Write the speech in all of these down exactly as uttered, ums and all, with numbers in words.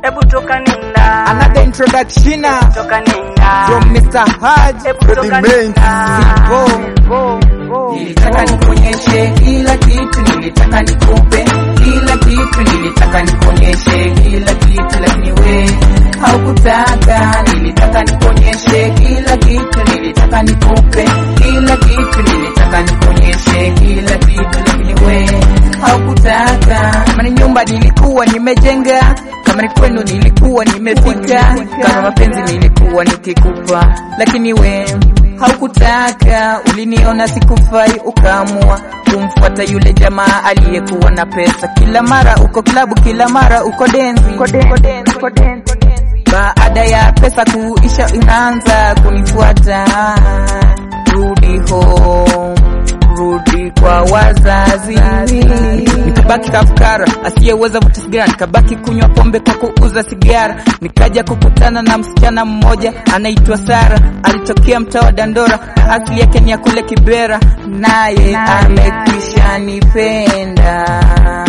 Ebu toka nenda. Another introduction Toka nenda. from Mister Haj. Ebu toka nenda. Nilitaka nikuonyeshe kila kitu, nilitaka nikupe kila kitu, nilitaka nikuonyeshe kila kitu, lakini we haukutaka. Nilitaka nikuonyeshe kila kitu, nilitaka nikupe kila kitu, nilitaka nikuonyeshe kila kitu, lakini we haukutaka. Kama ni nyumba nilikuwa nimejenga, kama ni kwenu nilikuwa nimefika, kama mapenzi nilikuwa nikikupa, lakini we haukutaka. Uliniona sikufai ukaamua kumfuata yule jamaa aliyekuwa na pesa. Kila mara uko klabu, kila mara uko denzi. Baada ya pesa kuisha unaanza kunifuata. Rudi home, rudi kwa wazazi. Nikabaki kafukara asiyeweza vuta sigara, nikabaki kunywa pombe kwa kuuza sigara. Nikaja kukutana na msichana mmoja anaitwa Sara, alitokea mtaa wa Dandora, asili yake ni ya kule Kibera. Naye amekwisha nipenda,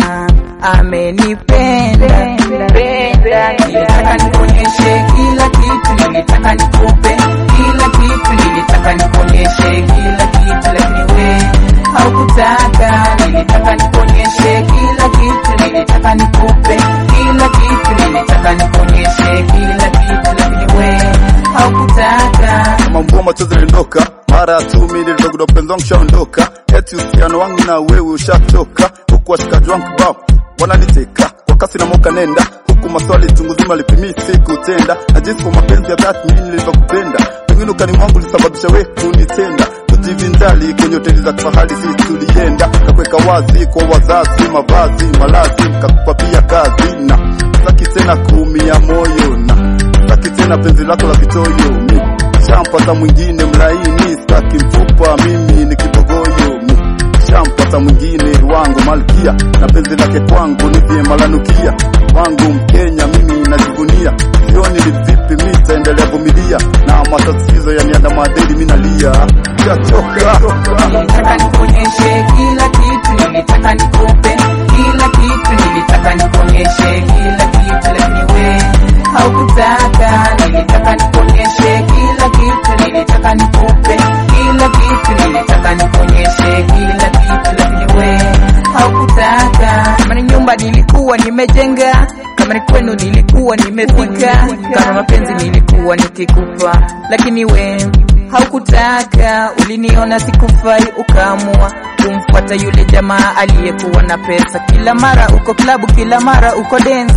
amenipenda. Nilitaka nikuonyeshe kila kitu, nilitaka nikupe kila kitu, nilitaka nikuonyeshe kila kitu, lakini we haukutaka. Nilitaka nikuonyeshe kila kitu, nilitaka nikupe kila kitu, nilitaka nikuonyeshe kila kitu, lakini we haukutaka. Kama mvua machozi niliondoka, mara tu mimi nilivyokuwa mpenzi wangu shaondoka. Eti usiano wangu na wewe ushachoka, huku washikaji wangu kibao wananiteka kwa kasi na moka nenda, huku maswali tungu zima lipimi siku tenda. Na jinsi kwa mapenzi ya dhati mimi nilivyokupenda, pengine ukani mwangu lisababisha wewe kunitenda. Kujivinjali kwenye hoteli za kifahari si tulienda, kakuweka wazi kwa wazazi, mavazi, malazi, kakupa pia kazi. Na saki tena kuumia moyo, na saki tena penzi lako la vitoyo. Mi shampata mwingine mlaini, sitaki mfupa, mimi ni kibogoyo. Mi shampata mwingine wangu malkia, na penzi lake kwangu ni vyema lanukia. Wangu Mkenya mimi najivunia, sioni ni vipi mimi taendelea vumilia, na matatizo yanianda madeli mimi nalia. Shachoka. Nilitaka nikuonyeshe kila kitu, nilitaka nikupe kila kitu, nilitaka nikuonyeshe kila kitu, lakini we haukutaka. Nilitaka nikuonyeshe kila kitu, nilitaka nikupe kila kitu, nilitaka nikuonyeshe kila kitu, lakini we haukutaka. Kama ni nyumba nilikuwa nimejenga, kama ni kwenu nilikuwa nimefika, kama mapenzi nilikuwa nikikupa, lakini we haukutaka. Uliniona sikufai ukaamua kumfuata yule jamaa aliyekuwa na pesa. Kila mara uko klabu, kila mara uko denzi.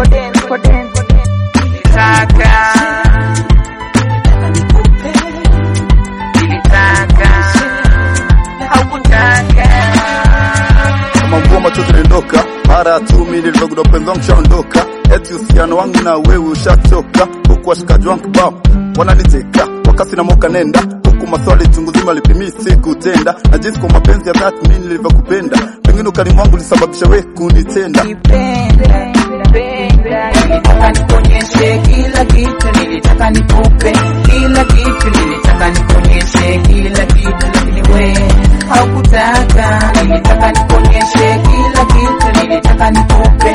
Nilitaka, nilitaka, haukutaka. Kama mvua machozi niliondoka, mara tu mimi nilivyokuwa mpenzi wangu shaondoka. Eti usiano wangu na wewe ushachoka, huku washikaji wangu kibao wananiteka kwa kasi na moka nenda, huku maswali chungu zima lipimi siku tenda. Na jinsi kwa mapenzi ya dhati mimi nilivyokupenda, pengine ukani mwangu lisababisha wewe kunitenda. Nilitaka nikuonyeshe kila kitu, nilitaka nikupe kila kitu, nilitaka nikuonyeshe kila kitu, lakini we haukutaka. Nilitaka nikuonyeshe kila kitu, nilitaka nikupe